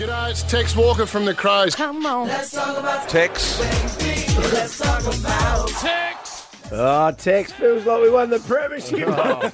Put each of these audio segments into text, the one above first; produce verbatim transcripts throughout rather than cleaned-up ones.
G'day, it's Tex Walker from the Crows. Come on. Let's talk about Tex. Let's talk about Tex. Oh, Tex, feels like we won the premiership.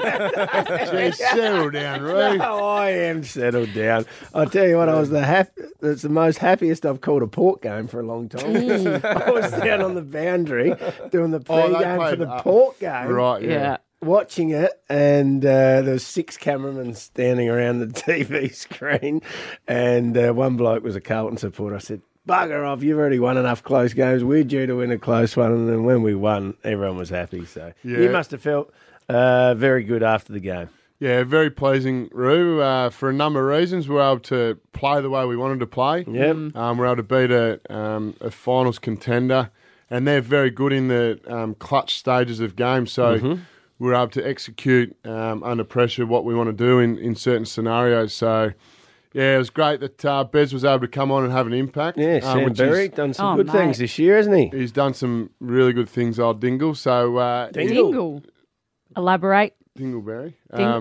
Gee, settle down, Roo. No, I am settled down. I'll tell you what, I was the hap- it's the most happiest I've called a Port game for a long time. I was down on the boundary doing the Oh, they pre-game for played, the uh, Port game. Right, yeah. Yeah. Watching it, and uh, there was six cameramen standing around the T V screen, and uh, one bloke was a Carlton supporter. I said, bugger off, you've already won enough close games. We're due to win a close one, and then when we won, everyone was happy. So Yeah. you must have felt uh, very good after the game. Yeah, very pleasing, Roo. Uh, for a number of reasons, we were able to play the way we wanted to play. Yep. Um, we were able to beat a, um, a finals contender, and they're very good in the um, clutch stages of games. So Mm-hmm. we were able to execute um, under pressure what we want to do in, in certain scenarios. So, yeah, it was great that uh, Bez was able to come on and have an impact. Yeah, um, Sam which Berry is- done some Oh, good mate. things this year, hasn't he? He's done some really good things, old Dingle. So, uh, Dingle. Dingle. Elaborate. Dingleberry. Ding- Um,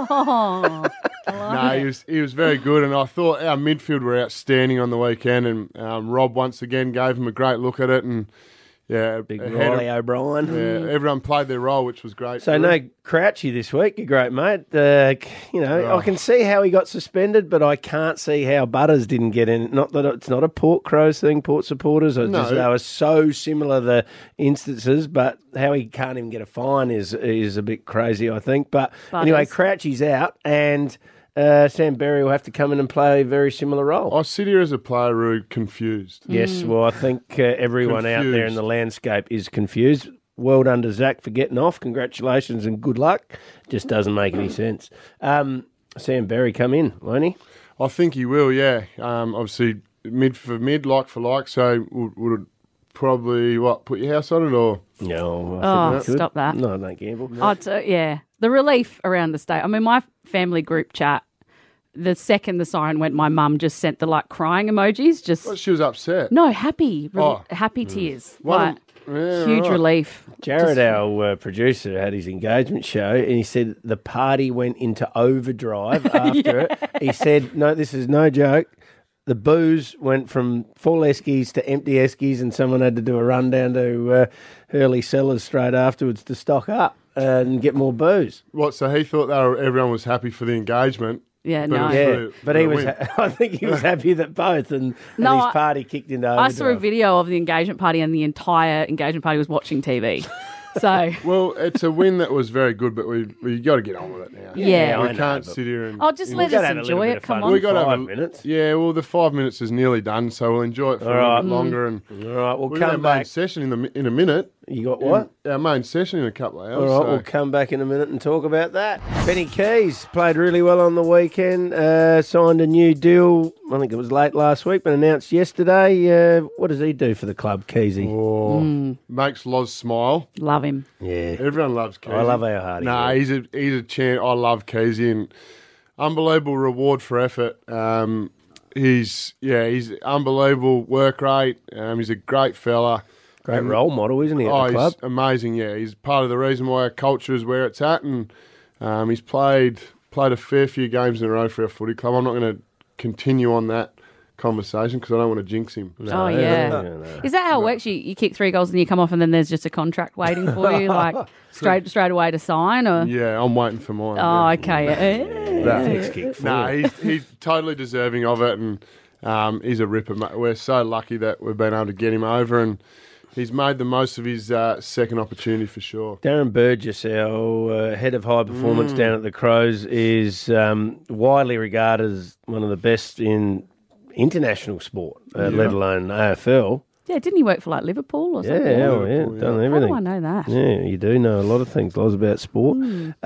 oh. I like No, it. he was he was very good, and I thought our midfield were outstanding on the weekend. And um, Rob once again gave him a great look at it, and yeah, Big ahead of- Riley O'Brien. yeah, everyone played their role, which was great. So no Crouchy this week, your great mate. Uh, you know, Oh. I can see how he got suspended, but I can't see how Butters didn't get in. Not that it's not a Port Crows thing, Port supporters. I No. just, they were so similar, the instances, but how he can't even get a fine is is a bit crazy, I think. But Butters. anyway, Crouchy's out, and uh, Sam Berry will have to come in and play a very similar role. I sit here as a player, Roo, confused. Yes, well, I think uh, everyone out there in Confused. the landscape is confused. Well done to Zach for getting off. Congratulations and good luck. Just doesn't make any sense. Um, Sam Berry come in, won't he? I think he will. Yeah, um, obviously mid for mid, like for like. So would, would it probably what put your house on it or? No, Oh, we could. stop that. No, don't gamble. Oh, t- yeah. The relief around the state. I mean, my family group chat, the second the siren went, my mum just sent the like crying emojis. Just Well, she was upset. no, happy, re- Oh. happy tears. One Like, of- yeah, huge right. relief. Jared, our uh, producer, had his engagement show, and he said the party went into overdrive after it. He said, no, this is no joke. The booze went from full eskies to empty eskies, and someone had to do a run down to uh, Hurley Cellars straight afterwards to stock up and get more booze. What? So he thought they were, everyone was happy for the engagement. Yeah, But no. it was Yeah, for- but for he a was. win. I think he was happy that both, and, and No, his I- party kicked into I saw a overdrive. video of the engagement party, and the entire engagement party was watching T V. So, Well, it's a win that was very good, but we we got to get on with it now. yeah. I we know, can't but- sit here and. Oh, just you let know, us gotta have a little enjoy bit it. of Come fun. on. We got to Five have a, minutes. Yeah, well, the five minutes is nearly done, so we'll enjoy it for All a right. little bit longer. And All right, we'll we've got our come main back. session in the mi- in a minute. You got what? Our main session in a couple of hours. All right, so- we'll come back in a minute and talk about that. Benny Keys played really well on the weekend, uh, signed a new deal, I think it was late last week, but announced yesterday. Uh, what does he do for the club, Keysy? Oh, makes Loz smile. Love him. Yeah. Everyone loves Keezy. I love how hard he Nah, works. he's a he's a champ. I love Keezy, and unbelievable reward for effort. Um, he's yeah, he's unbelievable work rate. Um, he's a great fella. Great And- role model, isn't he, at Oh, the club? he's amazing. Yeah, he's part of the reason why our culture is where it's at, and um, he's played played a fair few games in a row for our footy club. I'm not going to continue on that conversation because I don't want to jinx him. Oh, yeah. no, no. Is that how it works? You, you kick three goals and you come off, and then there's just a contract waiting for you, like straight straight away to sign? Or Yeah, I'm waiting for mine. oh, yeah. okay. Eh. Nah. Next kick No, forward. he's, he's totally deserving of it, and um, he's a ripper, mate. We're so lucky that we've been able to get him over, and he's made the most of his uh, second opportunity for sure. Darren Burgess, our uh, head of high performance Mm. down at the Crows, is um, widely regarded as one of the best in international sport, uh, let alone A F L. Yeah, didn't he work for like Liverpool or Yeah, something? oh, yeah, Liverpool, done yeah. everything. How do I know that? Yeah, you do know a lot of things, lots about sport.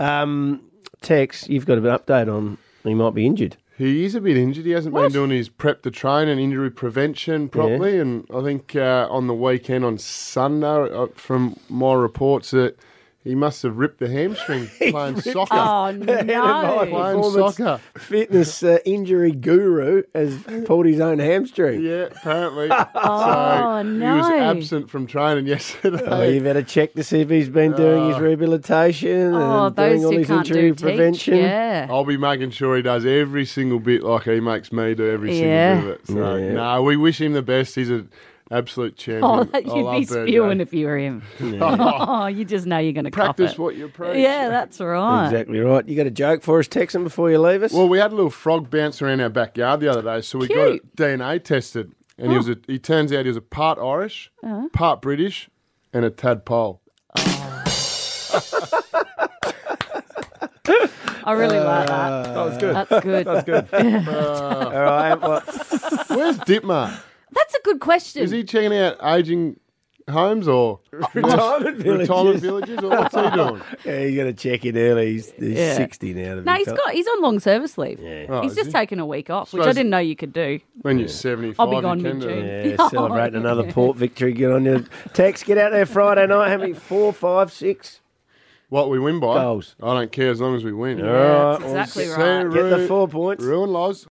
Um, Tex, you've got an update on he might be injured. He is a bit injured. He hasn't What? been doing his prep to train and injury prevention properly. And I think uh, on the weekend on Sunday, uh, from my reports, that he must have ripped the hamstring playing soccer. Oh, no. Playing Performance soccer. Fitness uh, injury guru has pulled his own hamstring. Yeah, apparently. Oh, so no. He was absent from training yesterday. Oh, you better check to see if he's been doing his rehabilitation Oh, and doing those all who his can't injury do teach. prevention. Yeah. I'll be making sure he does every single bit like he makes me do every Yeah. single bit of it. So, Yeah. no, we wish him the best. He's an absolute champion. Oh, that, I you'd love be Bird spewing Day. if you were him. Oh, you just know you're going to cop Practice it. what you preach. Yeah, that's right. Exactly right. You got a joke for us, Texan, before you leave us? Well, we had a little frog bounce around our backyard the other day, so we got Cute. it D N A tested. And he was a, he turns out he was a part Irish, Uh-huh. part British, and a tadpole. I really like that. That was good. That's good. That's good. all right. Well, Where's Ditmar? That's a good question. Is he checking out aging homes or retirement villages. retirement villages, or what's he doing? Yeah, you got to check in early. He's, he's Yeah. sixty now. to No, be he's fair. got he's on long service leave. Yeah. Oh, He's is just he? taken a week off, which I Suppose- didn't know you could do. When you're seventy-five, I'll be gone you can do mid-June. it. Yeah, celebrating another port victory. Good on you. Tex, get out there Friday night. How many? Four, five, six? What we win by? Goals. I don't care as long as we win. Yeah, right, that's well, exactly See, right. Get the Ru- four points. Ruin Loz.